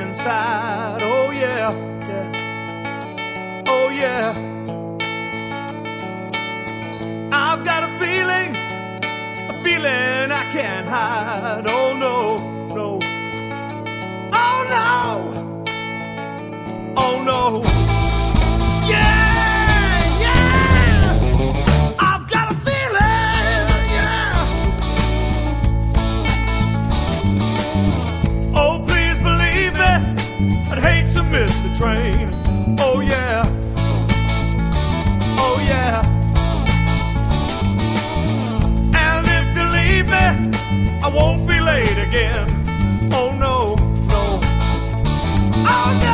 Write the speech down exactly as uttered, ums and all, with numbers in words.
inside. Oh yeah, yeah. Oh yeah. I've got a feeling, a feeling I can't hide. Oh no, no. Oh no. Oh no. Yeah, yeah. I've got a feeling, yeah. Oh, please believe me, I'd hate to miss the train. Oh yeah. Oh yeah. And if you leave me, I won't be late again. Oh no, no. Oh no.